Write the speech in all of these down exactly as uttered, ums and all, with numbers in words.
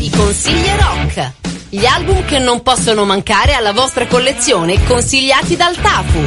I consigli rock. Gli album che non possono mancare alla vostra collezione, consigliati dal Tafu.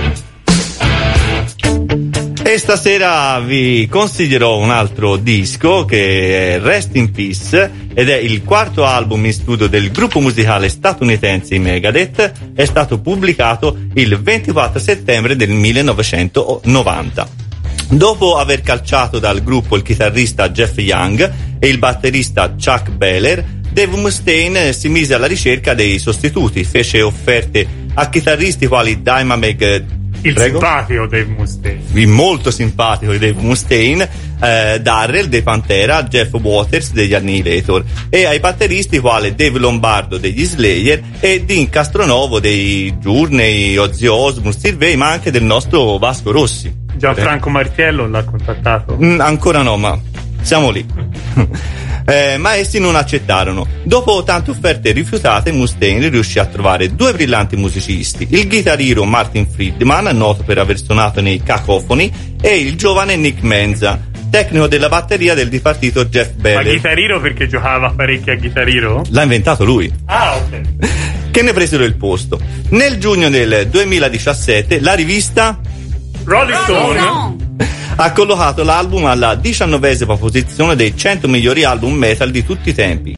E stasera vi consiglierò un altro disco che è Rest in Peace ed è il quarto album in studio del gruppo musicale statunitense i Megadeth. È stato pubblicato il ventiquattro settembre del millenovecentonovanta. Dopo aver calciato dal gruppo il chitarrista Jeff Young e il batterista Chuck Beller, Dave Mustaine si mise alla ricerca dei sostituti, fece offerte a chitarristi quali Dimebag, il prego? simpatico Dave Mustaine, il molto simpatico Dave Mustaine, eh, Darrell dei Pantera, Jeff Waters degli Annihilator, e ai batteristi quali Dave Lombardo degli Slayer e Dean Castronovo dei Journey, Ozzy Osbourne, Steve Vai, ma anche del nostro Vasco Rossi. Gianfranco Martiello l'ha contattato? Mm, ancora no, ma siamo lì. Eh, ma essi non accettarono. Dopo tante offerte rifiutate, Mustaine riuscì a trovare due brillanti musicisti: il chitarrino Martin Friedman, noto per aver suonato nei Cacophony, e il giovane Nick Menza, tecnico della batteria del dipartito Jeff Beller. Ma chitarrino perché giocava parecchio a chitarrino? L'ha inventato lui. Ah, ok. Che ne presero il posto. Nel giugno del duemiladiciassette la rivista Rolling Stone no. ha collocato l'album alla diciannovesima posizione dei cento migliori album metal di tutti i tempi.